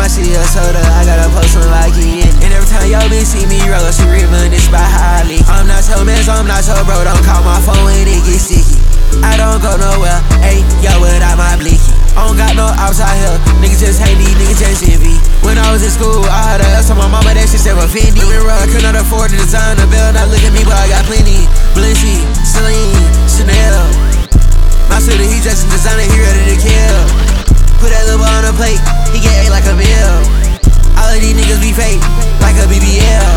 I see a soda, I gotta post some like it. And every time y'all bitch see me roll, she reminisce by Holly. I'm not your man, so I'm not your bro. Don't call my phone when it gets sticky. I don't go nowhere, ayy, yo, without my blicky. I don't got no outside here, niggas just hate these, niggas just envy. When I was in school, I had to ask my mama that shit said offend me. Remember, I could not afford to design a belt, now look at me, but I got plenty. Blincy, Celine, Chanel. My city, he dressed in designer, he ready to kill. Put that little boy on the plate, he get ate like a meal. All of these niggas be fake, like a BBL.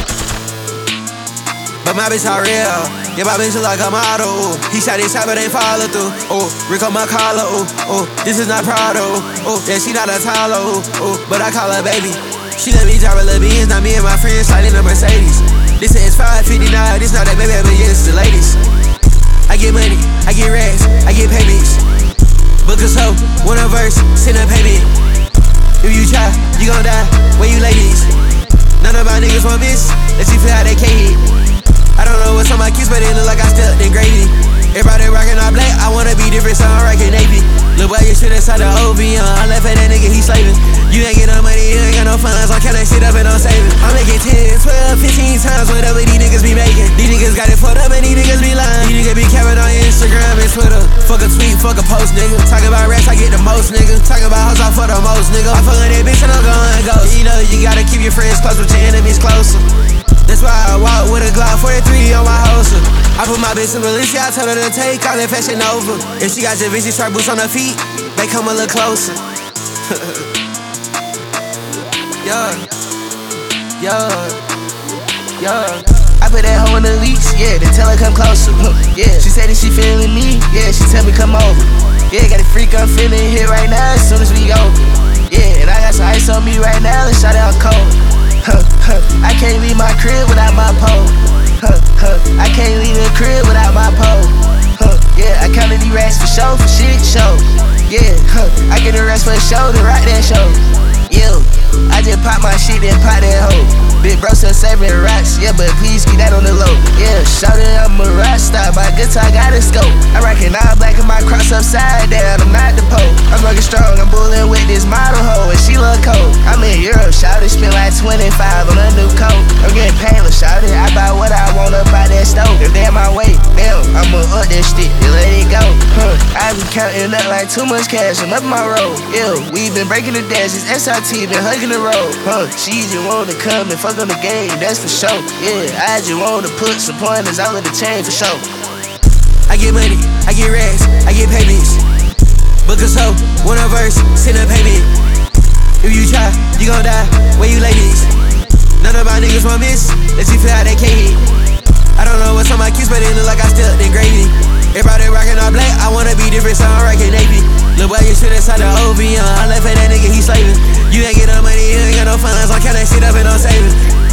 But my bitch all real, yeah, my bitch look like a model, ooh. He shot his shot but ain't follow through, ooh. Rico my collar, ooh, ooh. This is not Prado, ooh. Yeah, she not a Tyler, ooh, ooh. But I call her baby. She let me drive a little Benz, now me and my friends slide in a Mercedes. This is 559, this not that baby, but yeah, it's the latest. I get money, I get racks, I get payments. Book a show, want a verse, send a payment. If you try, you gon' die, where you ladies? None of my niggas want miss, let you feel how they can't hit. I don't know what's on my kids, but it look like I stepped in gravy. Everybody rockin' all black, I wanna be different, so I'm rockin' Navy. Lil' boy, you shit inside the OV, I left at that nigga, he slavin'. You ain't get no money, you ain't got no funds, I count that shit up and I'm saving. I'm making 10, 12, 15 times whatever these niggas be making. These niggas got it fucked up and these niggas be lying. These niggas be capping on Instagram and Twitter. Fuck a tweet, fuck a post, nigga. Talk about rats, I get the most, nigga. Talk about hoes, I fuck the most, nigga. I fuck with that bitch and I'm going ghost. You know you gotta keep your friends close, but your enemies closer. That's why I walk with a Glock 43 on my holster. I put my bitch in Valencia, I told her to take all that fashion over. If she got Da Vinci strap boots on her feet, they come a little closer. Yeah, yeah, yeah. I put that hoe in the leash, yeah, then tell her come closer. Yeah, she said that she feeling me, yeah, she tell me come over. Yeah, got a freak, I'm feeling here right now as soon as we go. Yeah, and I got some ice on me right now, let's shot out cold. I can't leave my crib without my pole. I can't leave the crib without my pole. Yeah, I counted these racks for show, for shit show. Yeah, I get the rest for the show, to rock that show. Yeah, I just pop my shit and pop that hoe. Big bro still saving rocks, yeah, but please keep that on the low. Yeah, shout it, I'm a rock star, my guitar got a scope. I rockin' all black and my cross upside down, I'm not the Pope. I'm looking strong, I'm bullin' with this model hoe, and she look cold. I'm in Europe, shout it, spend like 25 on a new coat. I'm getting painless, shout it, I buy what I want up by that stove. If they my way, damn, I'ma up that stick and let it go. I be counting up like too much cash, I'm up my road. Yeah, we been breaking the dashes, SRT been hugging the road. She just wanna come and fuck on the game, that's for sure. Yeah, I just wanna put some pointers all in the chain for sure. I get money, I get racks, I get payments. Book a show, want a verse, send a payment. If you try, you gon' die, where you ladies? None of my niggas want miss, let you feel how they can't hit. I don't know what's on my kids, but it look like I stepped in gravy. Everybody rockin' all black, I wanna be different, so I'm rockin' Navy. Lil' boy, you shit inside the OV, I left at that nigga, he slavin'. You ain't get no money, you ain't got no funds, I count that shit up and I'm saving.